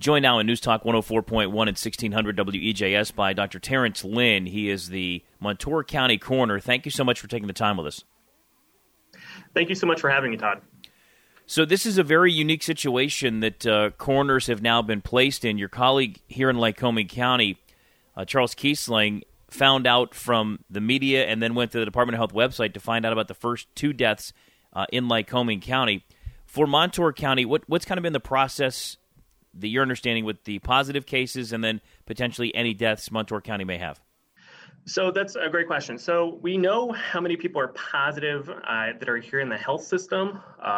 Joined now in News Talk 104.1 and 1600 WEJS by Dr. Terrence Lin. He is the Montour County Coroner. Thank you so much for taking the time with us. Thank you so much for having me, Todd. So this is a very unique situation that coroners have now been placed in. Your colleague here in Lycoming County, Charles Kiesling, found out from the media and then went to the Department of Health website to find out about the first 2 deaths in Lycoming County. For Montour County, what's kind of been the process that you're understanding with the positive cases and then potentially any deaths Montour County may have? So that's a great question. So we know how many people are positive that are here in the health system,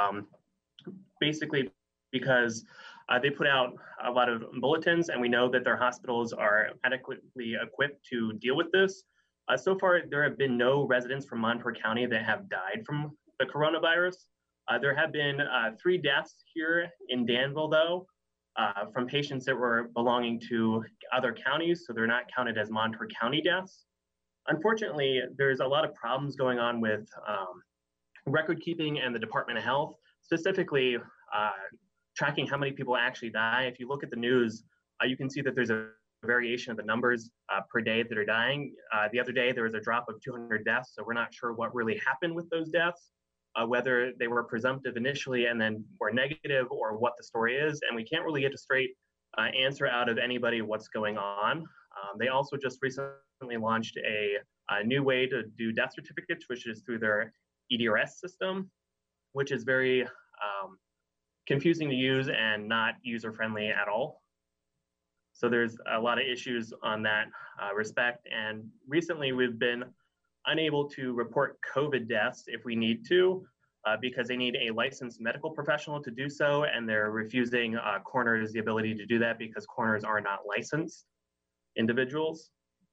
basically because they put out a lot of bulletins, and we know that their hospitals are adequately equipped to deal with this. So far, there have been no residents from Montour County that have died from the coronavirus. There have been 3 deaths here in Danville, though, from patients that were belonging to other counties, so they're not counted as Montour County deaths. Unfortunately, there's a lot of problems going on with record keeping and the Department of Health, specifically tracking how many people actually die. If you look at the news, you can see that there's a variation of the numbers per day that are dying. The other day, there was a drop of 200 deaths, so we're not sure what really happened with those deaths. Whether they were presumptive initially and then were negative, or what the story is. And we can't really get a straight answer out of anybody what's going on. They also just recently launched a new way to do death certificates, which is through their EDRS system, which is very confusing to use and not user-friendly at all. So there's a lot of issues on that respect. And recently we've been unable to report COVID deaths if we need to, because they need a licensed medical professional to do so, and they're refusing coroners the ability to do that because coroners are not licensed individuals.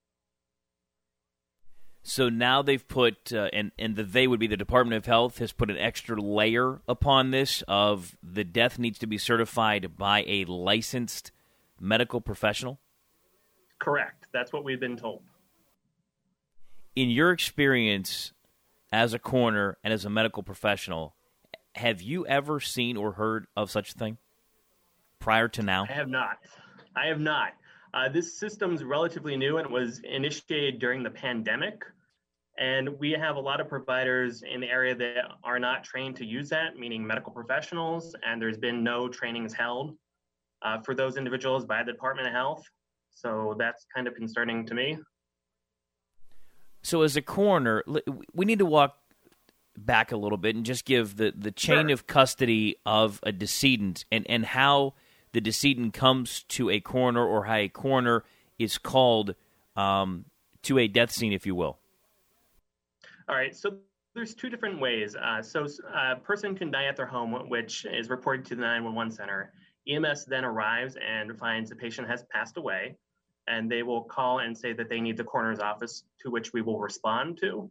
So now they've put, and the they would be the Department of Health, has put an extra layer upon this of the death needs to be certified by a licensed medical professional? Correct. That's what we've been told. In your experience as a coroner and as a medical professional, have you ever seen or heard of such a thing prior to now? I have not. This system's relatively new, and it was initiated during the pandemic. And we have a lot of providers in the area that are not trained to use that, meaning medical professionals, and there's been no trainings held for those individuals by the Department of Health. So that's kind of concerning to me. So as a coroner, we need to walk back a little bit and just give the chain of custody of a decedent and how the decedent comes to a coroner, or how a coroner is called to a death scene, if you will. All right, so there's 2 different ways. So a person can die at their home, which is reported to the 911 center. EMS then arrives and finds the patient has passed away, and they will call and say that they need the coroner's office, to which we will respond to.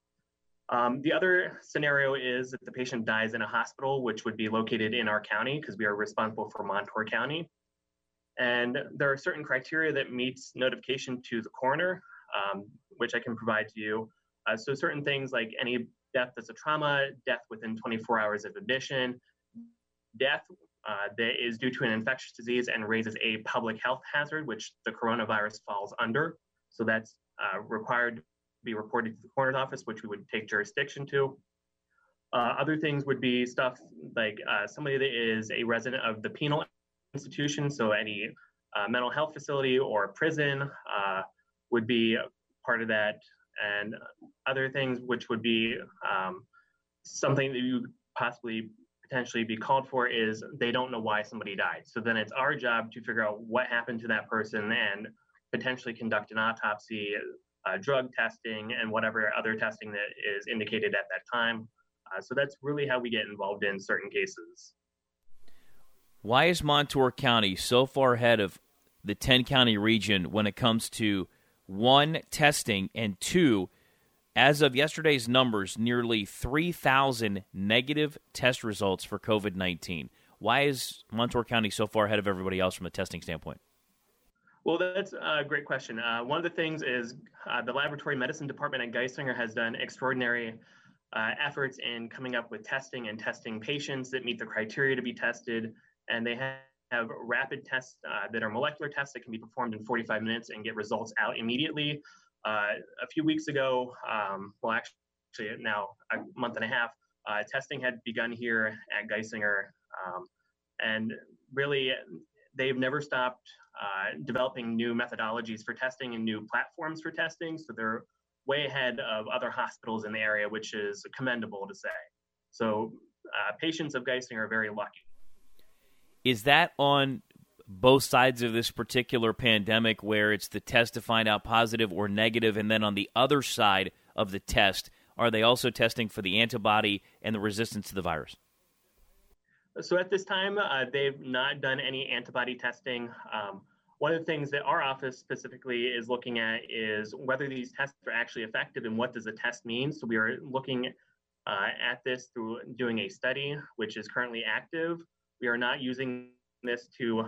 The other scenario is that the patient dies in a hospital, which would be located in our county because we are responsible for Montour County. And there are certain criteria that meets notification to the coroner, which I can provide to you. So certain things like any death that's a trauma, death within 24 hours of admission, death that is due to an infectious disease and raises a public health hazard, which the coronavirus falls under. So that's required to be reported to the coroner's office, which we would take jurisdiction to. Other things would be stuff like somebody that is a resident of the penal institution, so any mental health facility or prison would be part of that. And other things which would be something that you possibly potentially be called for is they don't know why somebody died. So then it's our job to figure out what happened to that person and potentially conduct an autopsy, drug testing, and whatever other testing that is indicated at that time. So that's really how we get involved in certain cases. Why is Montour County so far ahead of the 10-county region when it comes to, 1, testing, and 2, as of yesterday's numbers, nearly 3,000 negative test results for COVID-19? Why is Montour County so far ahead of everybody else from a testing standpoint? Well, that's a great question. One of the things is the laboratory medicine department at Geisinger has done extraordinary efforts in coming up with testing and testing patients that meet the criteria to be tested. And they have rapid tests that are molecular tests that can be performed in 45 minutes and get results out immediately. A few weeks ago, well, actually now a month and a half, testing had begun here at Geisinger. And really, they've never stopped developing new methodologies for testing and new platforms for testing. So they're way ahead of other hospitals in the area, which is commendable to say. So patients of Geisinger are very lucky. Is that on both sides of this particular pandemic, where it's the test to find out positive or negative, and then on the other side of the test, are they also testing for the antibody and the resistance to the virus? So at this time, they've not done any antibody testing. One of the things that our office specifically is looking at is whether these tests are actually effective and what does a test mean. So we are looking at this through doing a study, which is currently active. We are not using this to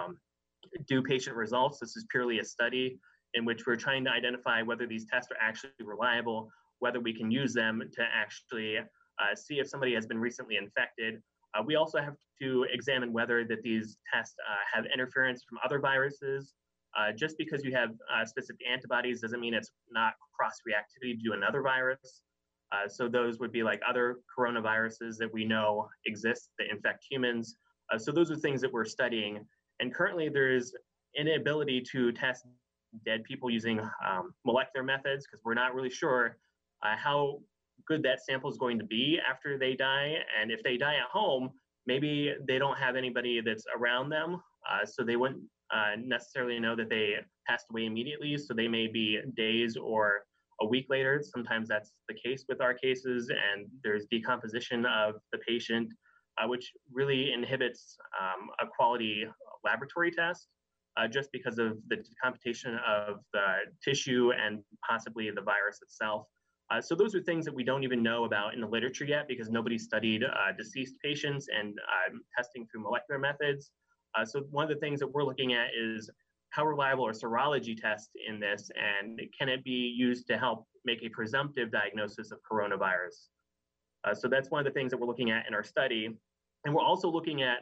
do patient results. This is purely a study in which we're trying to identify whether these tests are actually reliable, whether we can use them to actually see if somebody has been recently infected. We also have to examine whether that these tests have interference from other viruses. Just because you have specific antibodies doesn't mean it's not cross-reactivity to another virus. So those would be like other coronaviruses that we know exist that infect humans. So those are things that we're studying. And currently there's inability to test dead people using molecular methods because we're not really sure how good that sample is going to be after they die. And if they die at home, maybe they don't have anybody that's around them. So they wouldn't necessarily know that they passed away immediately. So they may be days or a week later. Sometimes that's the case with our cases, and there's decomposition of the patient, which really inhibits a quality laboratory test just because of the decomposition of the tissue and possibly the virus itself. So those are things that we don't even know about in the literature yet because nobody studied deceased patients and testing through molecular methods. So one of the things that we're looking at is how reliable are serology tests in this, and can it be used to help make a presumptive diagnosis of coronavirus? So that's one of the things that we're looking at in our study. And we're also looking at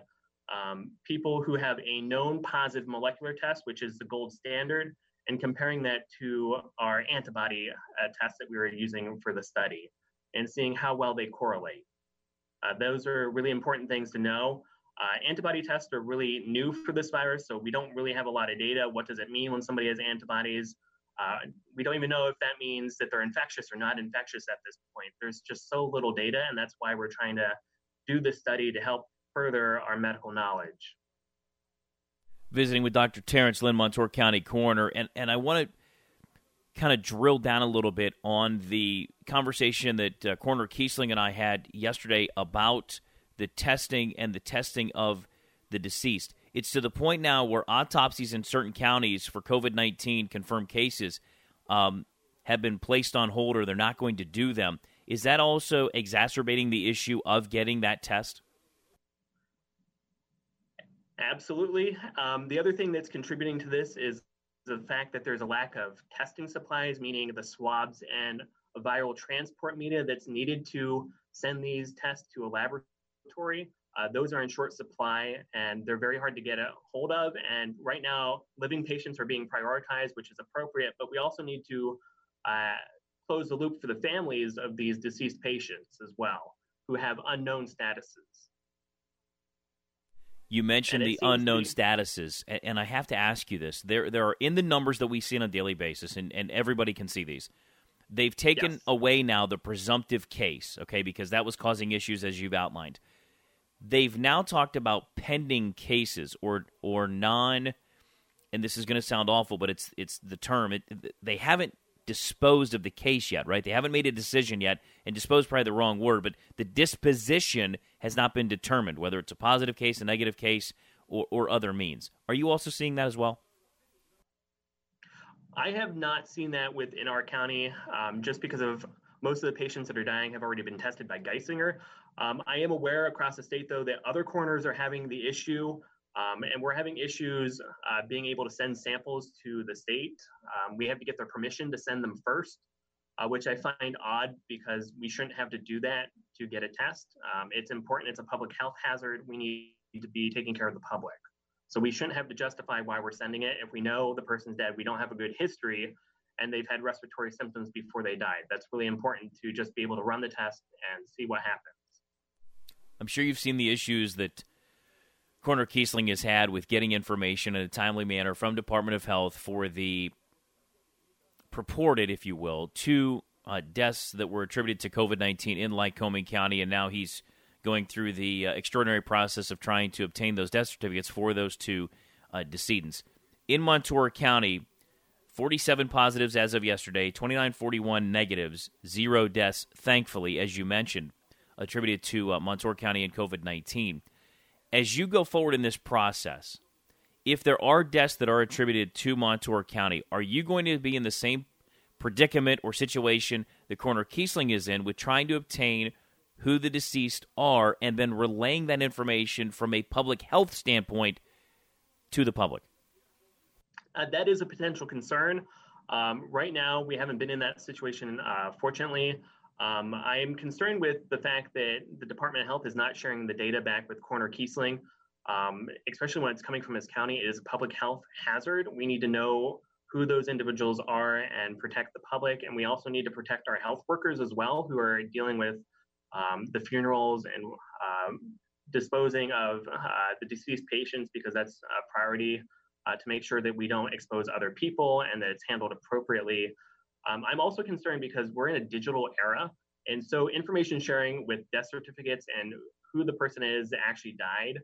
people who have a known positive molecular test, which is the gold standard, and comparing that to our antibody test that we were using for the study and seeing how well they correlate. Those are really important things to know. Antibody tests are really new for this virus, so we don't really have a lot of data. What does it mean when somebody has antibodies? We don't even know if that means that they're infectious or not infectious at this point. There's just so little data, and that's why we're trying to do this study to help further our medical knowledge. Visiting with Dr. Terrence Lynn, Montour County Coroner, and I want to kind of drill down a little bit on the conversation that Coroner Kiesling and I had yesterday about the testing and the testing of the deceased. It's to the point now where autopsies in certain counties for COVID-19 confirmed cases have been placed on hold, or they're not going to do them. Is that also exacerbating the issue of getting that test? Absolutely. The other thing that's contributing to this is the fact that there's a lack of testing supplies, meaning the swabs and a viral transport media that's needed to send these tests to a laboratory. Those are in short supply, and they're very hard to get a hold of. And right now, living patients are being prioritized, which is appropriate, but we also need to close the loop for the families of these deceased patients as well, who have unknown statuses. You mentioned the unknown statuses, and I have to ask you this. There are, in the numbers that we see on a daily basis, and everybody can see these, they've taken away now the presumptive case, okay, because that was causing issues as you've outlined. They've now talked about pending cases or non, and this is going to sound awful, but it's the term. They haven't disposed of the case yet, right? They haven't made a decision yet, and disposed probably the wrong word, but the disposition has not been determined, whether it's a positive case, a negative case, or other means. Are you also seeing that as well? I have not seen that within our county, just because of most of the patients that are dying have already been tested by Geisinger. I am aware across the state, though, that other coroners are having the issue, and we're having issues being able to send samples to the state. We have to get their permission to send them first, which I find odd because we shouldn't have to do that to get a test. It's important. It's a public health hazard. We need to be taking care of the public. So we shouldn't have to justify why we're sending it. If we know the person's dead, we don't have a good history, and they've had respiratory symptoms before they died. That's really important to just be able to run the test and see what happens. I'm sure you've seen the issues that Coroner Kiesling has had with getting information in a timely manner from Department of Health for the purported, if you will, two deaths that were attributed to COVID-19 in Lycoming County, and now he's going through the extraordinary process of trying to obtain those death certificates for those two decedents. In Montour County, 47 positives as of yesterday, 2941 negatives, 0 deaths, thankfully, as you mentioned, attributed to Montour County and COVID-19. As you go forward in this process, if there are deaths that are attributed to Montour County, are you going to be in the same predicament or situation that Coroner Kiesling is in with trying to obtain who the deceased are and then relaying that information from a public health standpoint to the public? That is a potential concern. Right now, we haven't been in that situation, fortunately. I am concerned with the fact that the Department of Health is not sharing the data back with Coroner Kiesling, especially when it's coming from his county. It is a public health hazard. We need to know who those individuals are and protect the public. And we also need to protect our health workers as well, who are dealing with the funerals and disposing of the deceased patients, because that's a priority to make sure that we don't expose other people and that it's handled appropriately. I'm also concerned because we're in a digital era. And so information sharing with death certificates and who the person is that actually died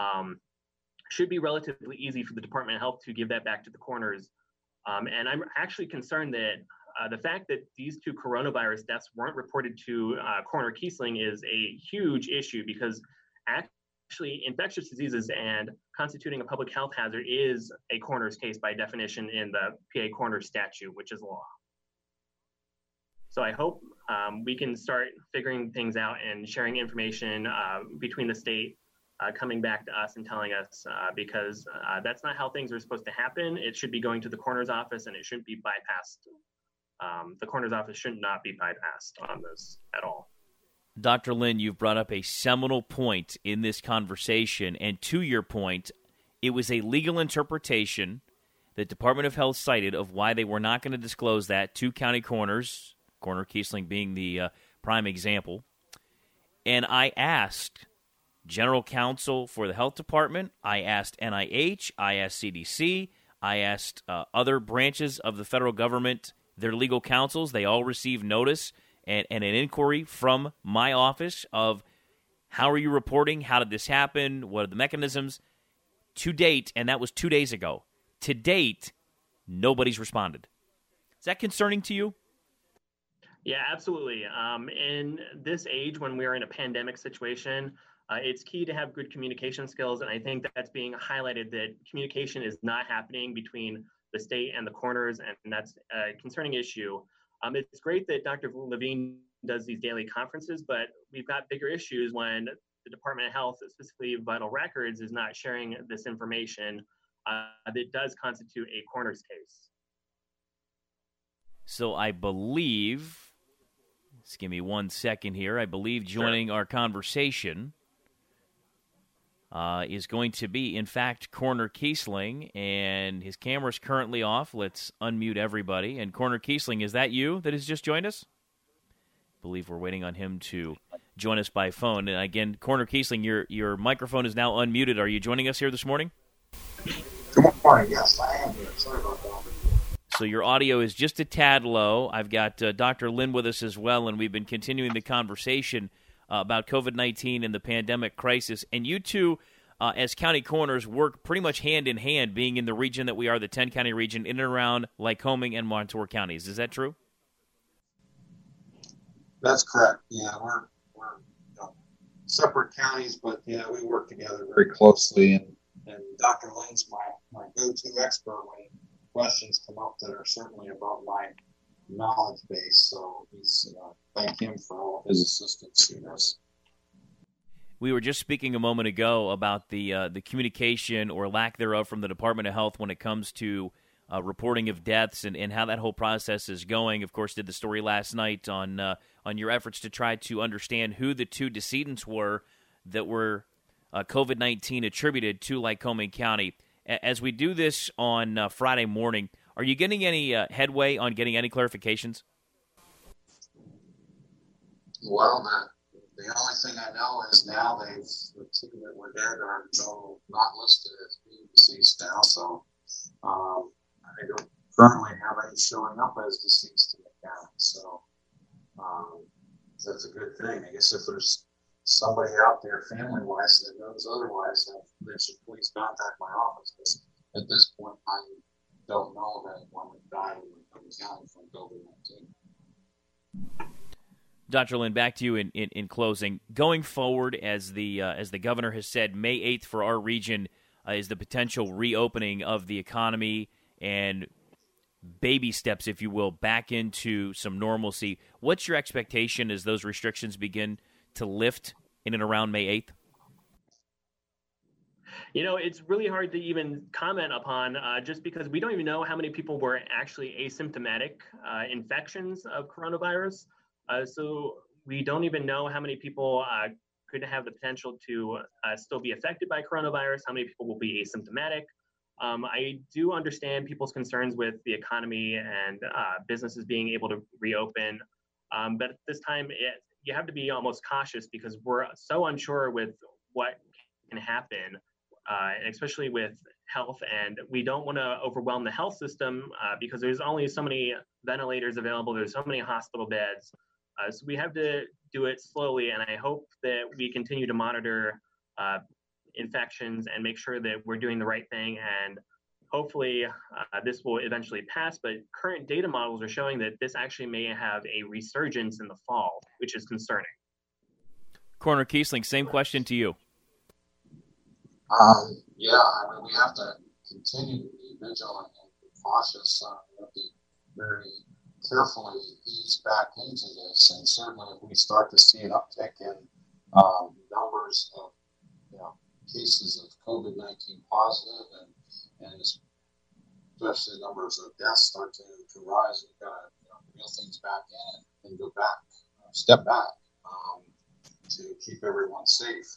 should be relatively easy for the Department of Health to give that back to the coroners. And I'm actually concerned that the fact that these two coronavirus deaths weren't reported to Coroner Kiesling is a huge issue, because actually infectious diseases and constituting a public health hazard is a coroner's case by definition in the PA coroner statute, which is law. So I hope we can start figuring things out and sharing information between the state coming back to us and telling us, because that's not how things are supposed to happen. It should be going to the coroner's office, and it shouldn't be bypassed. The coroner's office should not be bypassed on this at all. Dr. Lynn, you've brought up a seminal point in this conversation, and to your point, it was a legal interpretation that Department of Health cited of why they were not going to disclose that to county coroners, Coroner Kiesling being the prime example. And I asked General Counsel for the Health Department, I asked NIH, I asked CDC, I asked other branches of the federal government, their legal counsels. They all received notice and an inquiry from my office of how are you reporting, how did this happen, what are the mechanisms. To date, and that was 2 days ago, to date, nobody's responded. Is that concerning to you? Yeah, absolutely. In this age, when we're in a pandemic situation, it's key to have good communication skills. And I think that's being highlighted, that communication is not happening between the state and the coroners, and that's a concerning issue. It's great that Dr. Levine does these daily conferences, but we've got bigger issues when the Department of Health, specifically Vital Records, is not sharing this information that does constitute a coroner's case. So I believe, just give me 1 second here, I believe joining our conversation is going to be, in fact, Coroner Kiesling, and his camera's currently off. Let's unmute everybody. And Coroner Kiesling, is that you that has just joined us? I believe we're waiting on him to join us by phone. And again, Coroner Kiesling, your microphone is now unmuted. Are you joining us here this morning? Good morning. Yes, I am here. Sorry about that. So your audio is just a tad low. I've got Dr. Lynn with us as well, and we've been continuing the conversation about COVID-19 and the pandemic crisis. And you two, as county coroners, work pretty much hand in hand, being in the region that we are, the 10-county region, in and around Lycoming and Montour counties. Is that true? That's correct. Yeah, we're separate counties, but yeah, we work together very closely. And Dr. Lynn's my go-to expert when questions come up that are certainly above my knowledge base. So thank him for all his assistance in this. We were just speaking a moment ago about the communication or lack thereof from the Department of Health when it comes to reporting of deaths and how that whole process is going. Of course, did the story last night on your efforts to try to understand who the two decedents were that were COVID-19 attributed to Lycoming County. As we do this on Friday morning, are you getting any headway on getting any clarifications? Well, the only thing I know is now the two that were dead are not listed as being deceased now, so I don't currently have any showing up as deceased in the county, so that's a good thing. I guess if there's somebody out there family-wise that knows otherwise, they should please contact my office, because at this point I don't know of anyone that died in Lycoming County from COVID-19. Dr. Lynn, back to you in closing. Going forward, as the governor has said, May 8th for our region is the potential reopening of the economy and baby steps, if you will, back into some normalcy. What's your expectation as those restrictions begin to lift in and around May 8th? It's really hard to even comment upon just because we don't even know how many people were actually asymptomatic infections of coronavirus. So we don't even know how many people could have the potential to still be affected by coronavirus, how many people will be asymptomatic. I do understand people's concerns with the economy and businesses being able to reopen. But at this time, you have to be almost cautious because we're so unsure with what can happen, especially with health. And we don't want to overwhelm the health system because there's only so many ventilators available. There's so many hospital beds. So we have to do it slowly, and I hope that we continue to monitor infections and make sure that we're doing the right thing, and hopefully this will eventually pass, but current data models are showing that this actually may have a resurgence in the fall, which is concerning. Coroner Kiesling, same question to you. We have to continue to be vigilant and be cautious. We have to very carefully ease back into this, and certainly if we start to see an uptick in numbers of cases of COVID-19 positive and especially numbers of deaths start to rise, we've got to reel things back in and go back, step back to keep everyone safe.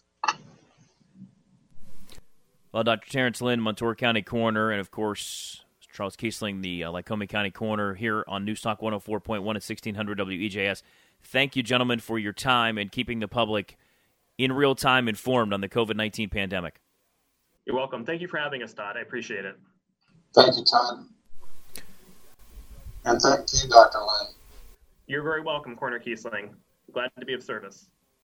Well, Dr. Terrence Lynn, Montour County Coroner, and of course Charles Kiesling, the Lycoming County Coroner, here on Newstalk 104.1 at 1600 WEJS. Thank you, gentlemen, for your time and keeping the public in real time informed on the COVID-19 pandemic. You're welcome. Thank you for having us, Todd. I appreciate it. Thank you, Todd. And thank you, Dr. Lynn. You're very welcome, Coroner Kiesling. Glad to be of service.